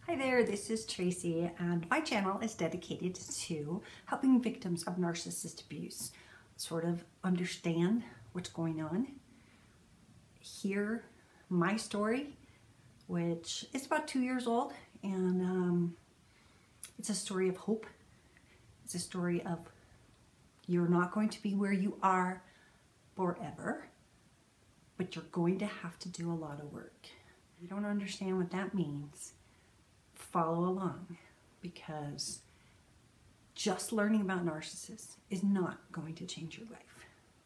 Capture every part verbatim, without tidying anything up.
Hi there, this is Tracy, and my channel is dedicated to helping victims of narcissist abuse sort of understand what's going on, hear my story, which is about two years old, and um, it's a story of hope. It's a story of you're not going to be where you are forever, but you're going to have to do a lot of work. If you don't understand what that means, follow along, because just learning about narcissists is not going to change your life.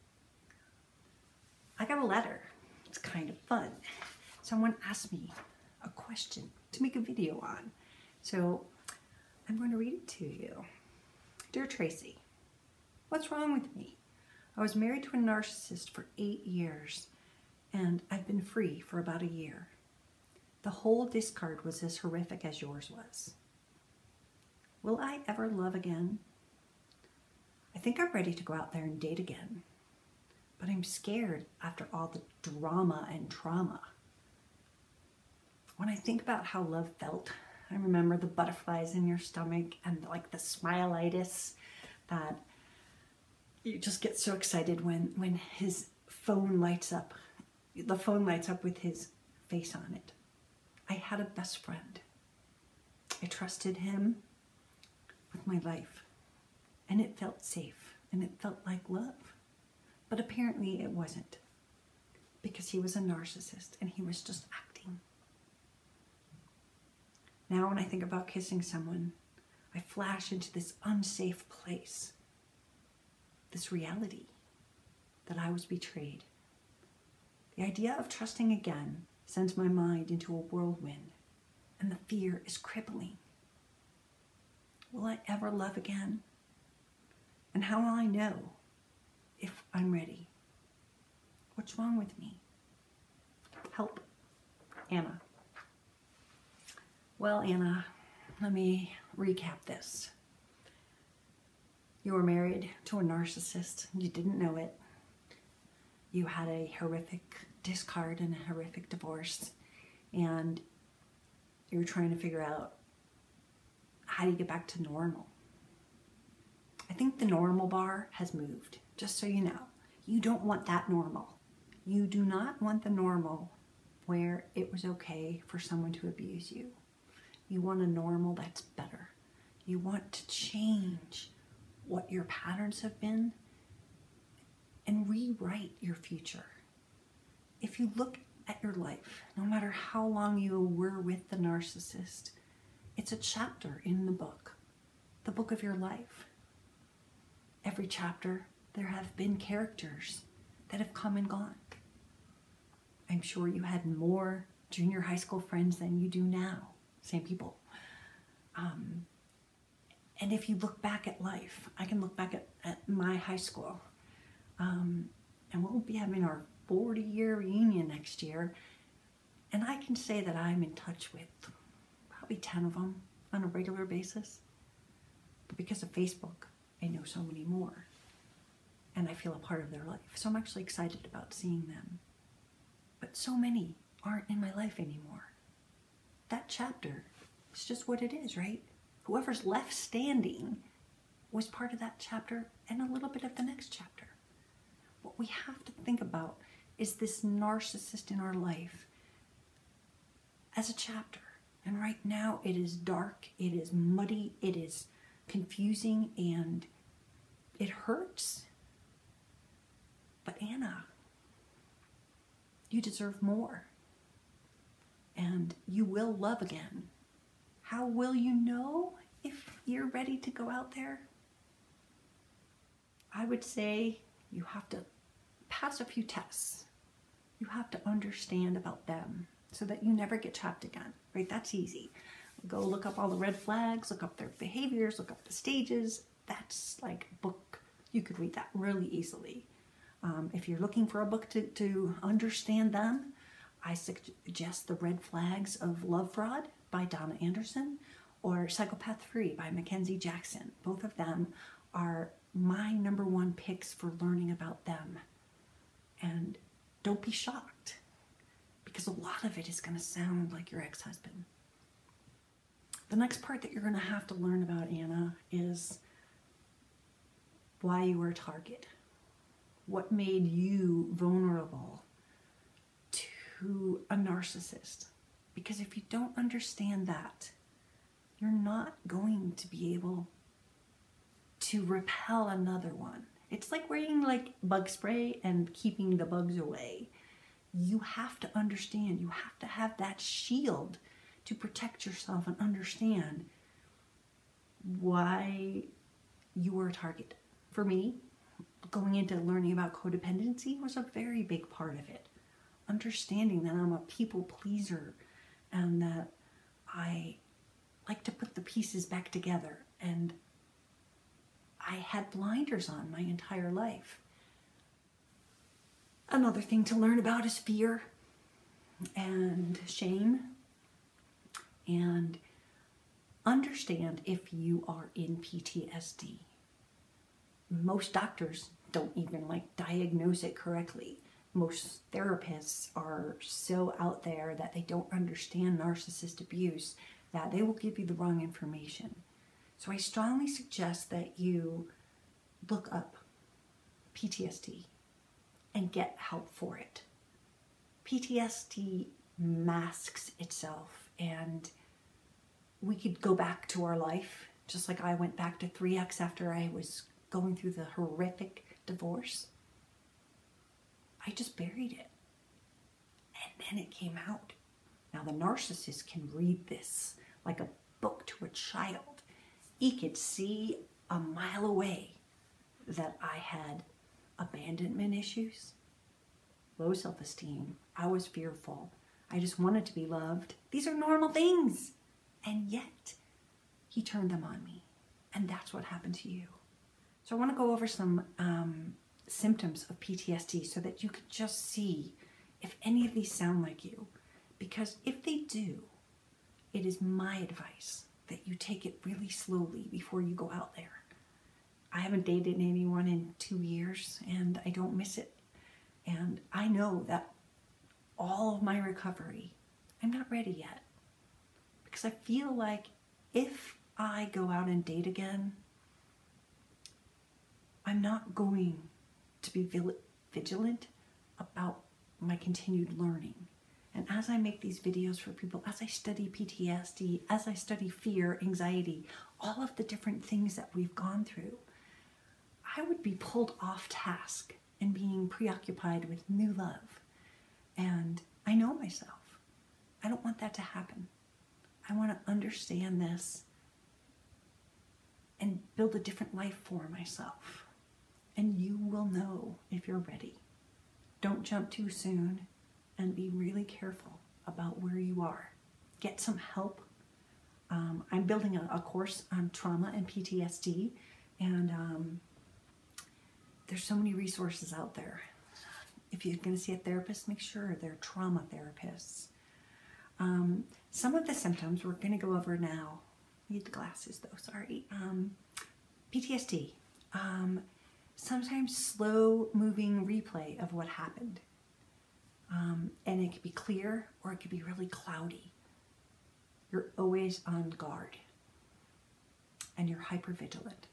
I got a letter. It's kind of fun. Someone asked me a question to make a video on. So I'm going to read it to you. Dear Tracy, what's wrong with me? I was married to a narcissist for eight years and I've been free for about a year. The whole discard was as horrific as yours was. Will I ever love again? I think I'm ready to go out there and date again, but I'm scared after all the drama and trauma. When I think about how love felt, I remember the butterflies in your stomach and like the smile-itis that you just get so excited when, when his phone lights up. The phone lights up with his face on it. I had a best friend. I trusted him with my life, and it felt safe, and it felt like love. But apparently it wasn't, because he was a narcissist, and he was just acting. Now when I think about kissing someone, I flash into this unsafe place, this reality that I was betrayed. The idea of trusting again sends my mind into a whirlwind, and the fear is crippling. Will I ever love again? And how will I know if I'm ready? What's wrong with me? Help. Anna. Well, Anna, let me recap this. You were married to a narcissist. You didn't know it. You had a horrific discard and a horrific divorce, and you were trying to figure out how do you get back to normal. I think the normal bar has moved, just so you know. You don't want that normal. You do not want the normal where it was okay for someone to abuse you. You want a normal that's better. You want to change what your patterns have been and rewrite your future. If you look at your life, no matter how long you were with the narcissist, it's a chapter in the book, the book of your life. Every chapter, there have been characters that have come and gone. I'm sure you had more junior high school friends than you do now. Same people. Um, and if you look back at life, I can look back at, at my high school, um, and we'll be having our forty year reunion next year, and I can say that I'm in touch with probably ten of them on a regular basis. But because of Facebook, I know so many more, and I feel a part of their life. So I'm actually excited about seeing them. But so many aren't in my life anymore. That chapter is just what it is, right? Whoever's left standing was part of that chapter and a little bit of the next chapter. What we have to think about is this narcissist in our life as a chapter. And right now it is dark, it is muddy, it is confusing, and it hurts. But Anna, you deserve more. And you will love again. How will you know if you're ready to go out there? I would say you have to pass a few tests. You have to understand about them so that you never get trapped again, right? That's easy. Go look up all the red flags, look up their behaviors, look up the stages. That's like a book. You could read that really easily. Um, if you're looking for a book to, to understand them, I suggest The Red Flags of Love Fraud by Donna Anderson or Psychopath Free by Mackenzie Jackson. Both of them are my number one picks for learning about them. And don't be shocked, because a lot of it is going to sound like your ex-husband. The next part that you're going to have to learn about, Anna, is why you were a target. What made you vulnerable to a narcissist? Because if you don't understand that, you're not going to be able to repel another one. It's like wearing like bug spray and keeping the bugs away. You have to understand, you have to have that shield to protect yourself and understand why you were a target. For me, going into learning about codependency was a very big part of it. Understanding that I'm a people pleaser and that I like to put the pieces back together, and I had blinders on my entire life. Another thing to learn about is fear and shame, and understand if you are in P T S D. Most doctors don't even like diagnose it correctly. Most therapists are so out there that they don't understand narcissist abuse that they will give you the wrong information. So I strongly suggest that you look up P T S D and get help for it. P T S D masks itself, and we could go back to our life, just like I went back to three X after I was going through the horrific divorce. I just buried it, and then it came out. Now the narcissist can read this like a book to a child. He could see a mile away that I had abandonment issues, low self-esteem, I was fearful, I just wanted to be loved. These are normal things, and yet he turned them on me, and that's what happened to you. So I want to go over some um, symptoms of P T S D so that you can just see if any of these sound like you. Because if they do, it is my advice that you take it really slowly before you go out there. I haven't dated anyone in two years and I don't miss it. And I know that all of my recovery, I'm not ready yet. Because I feel like if I go out and date again, I'm not going to be vigilant about my continued learning. And as I make these videos for people, as I study P T S D, as I study fear, anxiety, all of the different things that we've gone through, I would be pulled off task and being preoccupied with new love. And I know myself. I don't want that to happen. I want to understand this and build a different life for myself. And you will know if you're ready. Don't jump too soon, and be really careful about where you are. Get some help. Um, I'm building a, a course on trauma and P T S D, and um, there's so many resources out there. If you're going to see a therapist, make sure they're trauma therapists. Um, some of the symptoms we're going to go over now. I need the glasses though, sorry. Um, P T S D. Um, sometimes slow moving replay of what happened. Um, and it could be clear or it could be really cloudy. You're always on guard and you're hypervigilant.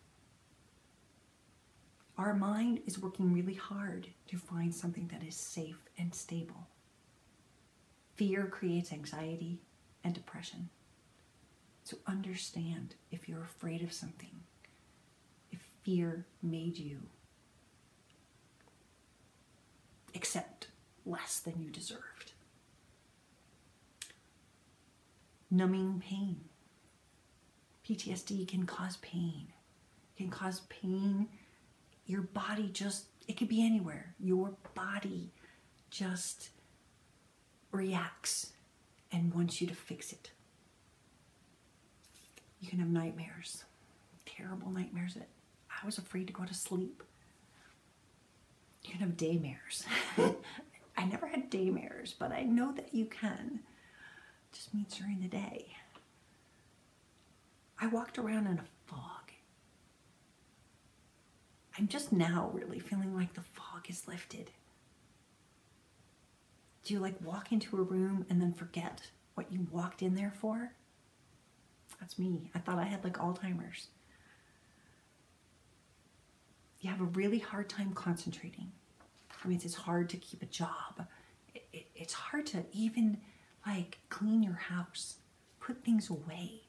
Our mind is working really hard to find something that is safe and stable. Fear creates anxiety and depression. So understand if you're afraid of something, if fear made you accept less than you deserved. Numbing pain. P T S D can cause pain. It can cause pain. Your body just, it could be anywhere. Your body just reacts and wants you to fix it. You can have nightmares. Terrible nightmares that I was afraid to go to sleep. You can have daymares. I never had daymares, but I know that you can. It just means during the day. I walked around in a fog. I'm just now really feeling like the fog is lifted. Do you like walk into a room and then forget what you walked in there for? That's me. I thought I had like Alzheimer's. You have a really hard time concentrating. I mean, it's hard to keep a job. It, it, it's hard to even like clean your house, put things away.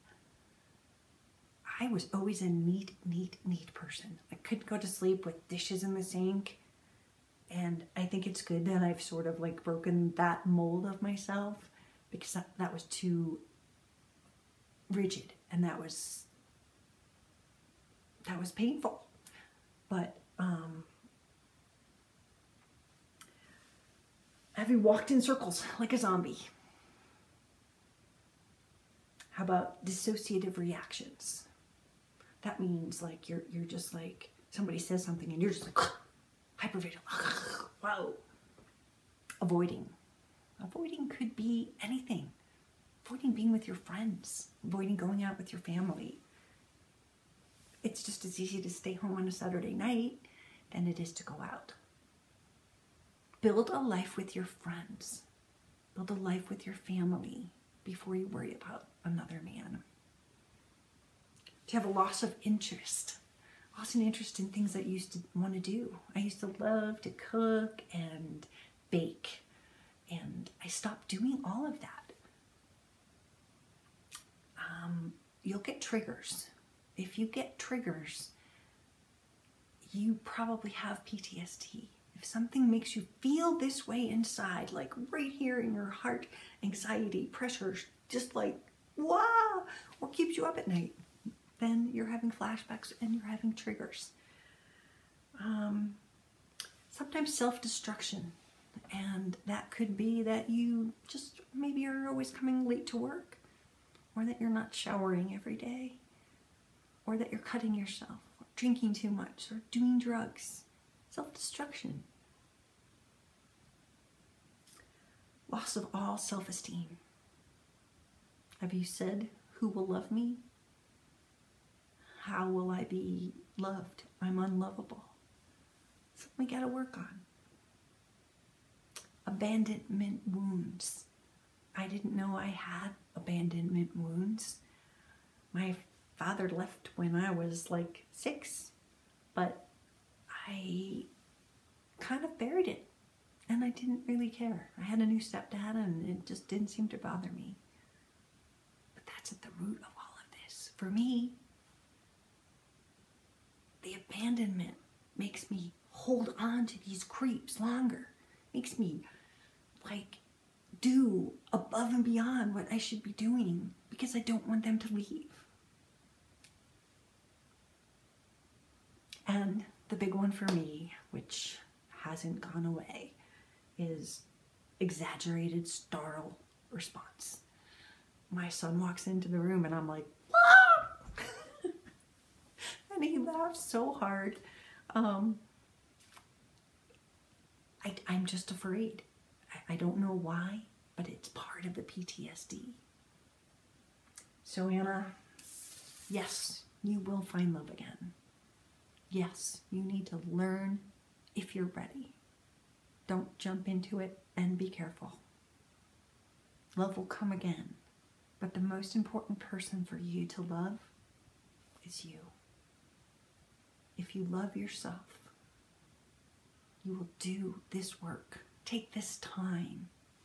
I was always a neat, neat, neat person. I couldn't go to sleep with dishes in the sink. And I think it's good that I've sort of like broken that mold of myself, because that, that was too rigid and that was, that was painful. But, um, have you walked in circles like a zombie? How about dissociative reactions? That means like you're you're just like, somebody says something and you're just like hypervigilant. Wow. Avoiding. Avoiding could be anything. Avoiding being with your friends. Avoiding going out with your family. It's just as easy to stay home on a Saturday night than it is to go out. Build a life with your friends. Build a life with your family before you worry about another man. To have a loss of interest. Loss of interest in things that you used to want to do. I used to love to cook and bake. And I stopped doing all of that. Um, you'll get triggers. If you get triggers, you probably have P T S D. If something makes you feel this way inside, like right here in your heart, anxiety, pressure, just like, wow, or keeps you up at night, then you're having flashbacks and you're having triggers. Um, sometimes self-destruction, and that could be that you just maybe are always coming late to work, or that you're not showering every day, or that you're cutting yourself, or drinking too much, or doing drugs. Self-destruction. Loss of all self-esteem. Have you said, who will love me? How will I be loved? I'm unlovable. Something we gotta work on. Abandonment wounds. I didn't know I had abandonment wounds. My father left when I was like six, but I kind of buried it and I didn't really care. I had a new stepdad and it just didn't seem to bother me. But that's at the root of all of this. For me, the abandonment makes me hold on to these creeps longer. Makes me like do above and beyond what I should be doing because I don't want them to leave. And the big one for me, which hasn't gone away, is exaggerated startle response. My son walks into the room and I'm like, ah! And he laughs so hard. Um, I, I'm just afraid. I, I don't know why, but it's part of the P T S D. So Anna, yes, you will find love again. Yes, you need to learn if you're ready. Don't jump into it and be careful. Love will come again, but the most important person for you to love is you. If you love yourself, you will do this work. Take this time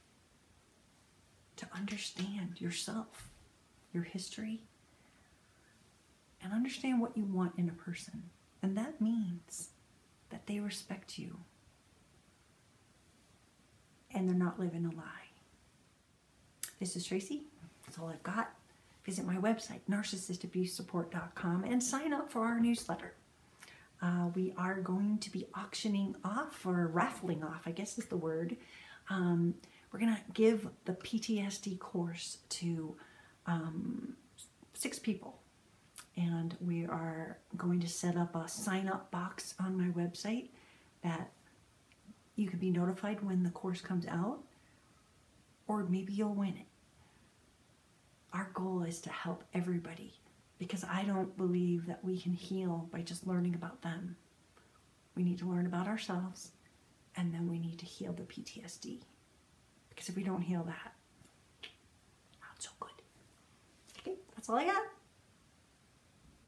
to understand yourself, your history, and understand what you want in a person. And that means that they respect you and they're not living a lie. This is Tracy. That's all I've got. Visit my website, narcissist abuse support dot com, and sign up for our newsletter. Uh, we are going to be auctioning off, or raffling off, I guess is the word. Um, we're going to give the P T S D course to um, six people. And we are going to set up a sign-up box on my website that you can be notified when the course comes out, or maybe you'll win it. Our goal is to help everybody, because I don't believe that we can heal by just learning about them. We need to learn about ourselves, and then we need to heal the P T S D. Because if we don't heal that, not so good. Okay, that's That's all I got.